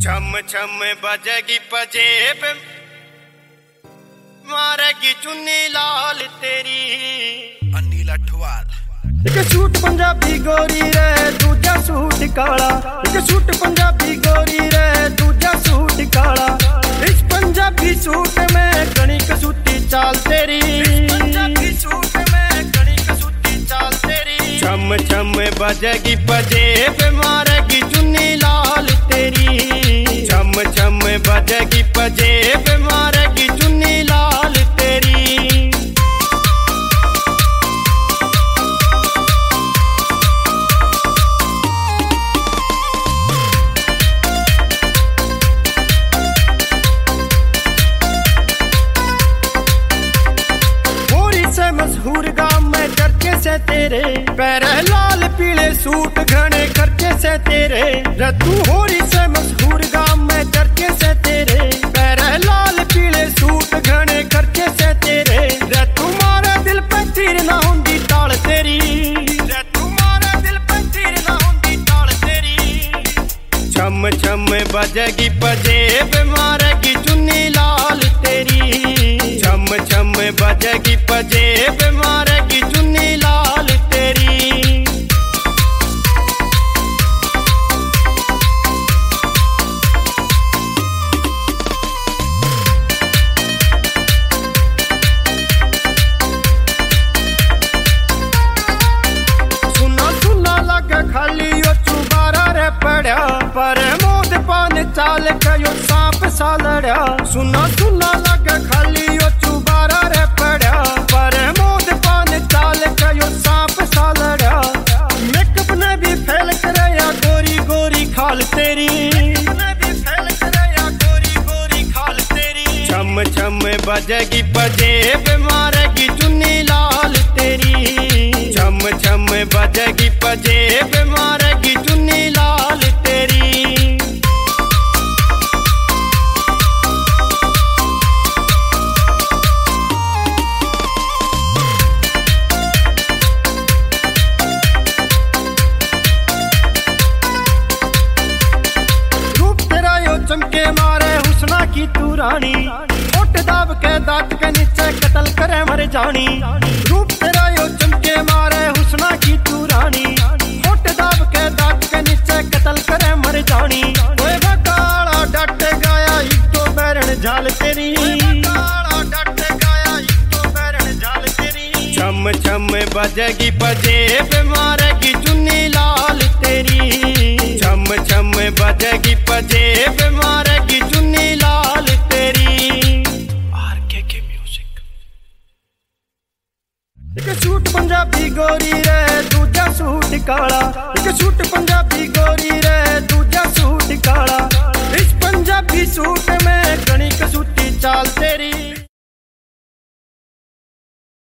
छम छम बजेगी पजेब, मारेगी चुन्नी लाल तेरी। अनिल अठवाल। एक सूट पंजाबी गोरी रे, दूजा सूट काला। एक सूट पंजाबी गोरी रे, दूजा सूट काला। इस पंजाबी सूट में घनी कसूती चाल तेरी। पंजाबी सूट में घनी कसूती चाल तेरी। छम छम बजेगी पजेब, मारेगी चुन्नी लाल तेरी। छम छम बजेगी पजेब, मारेगी चुन्नी लाल तेरी। मशहूर गांव में चर्चे से तेरे, पैर लाल पीले सूट घने खर्चे से तेरे। रतू होरी से मशहूर गांव में चर्चे से तेरे, पैर लाल पीले सूट घने खर्चे से तेरे। रतू मारे दिल पे तीर ना होंदी ताल तेरी। रतू मारे दिल पे तीर ना होंदी ताल तेरी। छम छम बजेगी पजेब, मारेगी चुन्नी लाल तेरी। छम छम बजेगी पजेब, मारेगी चुन्नी लाल तेरी। सुना सुना लगे खाली ओ चुबारा रे पड़ा, पर मोद पान चाल कयो सांप सा लड़ा। सुना सुना लगे खाली ओ चुबारा रे पड़ा, पर मोद पान चाल कयो सांप सा लड़ा। मेकअप ने भी फेल करे या गोरी गोरी खाल तेरी। छम छम बजेगी पजेब, मारेगी चुन्नी लाल तेरी। छम छम बजेगी पजेब, मारेगी चुन्नी लाल तेरी। चमके मारे हुस्ना की तू रानी, होठ दाब के दांत के नीचे कत्ल करे मर जानी। रूप तेरा यो चमके मारे हुस्ना की तू रानी, होठ दाब के दांत के नीचे कत्ल करे मर जानी। ओए बकाला डट गाया एक तो बैरन झाल तेरी। छम छम बजेगी पजेब, मारेगी चुन्नी लाल तेरी। छम छम बजेगी पजेब, मारेगी चुन्नी लाल तेरी। RKK music. एक सूट पंजाबी गोरी रे, दूजा सूट काला। एक सूट पंजाबी गोरी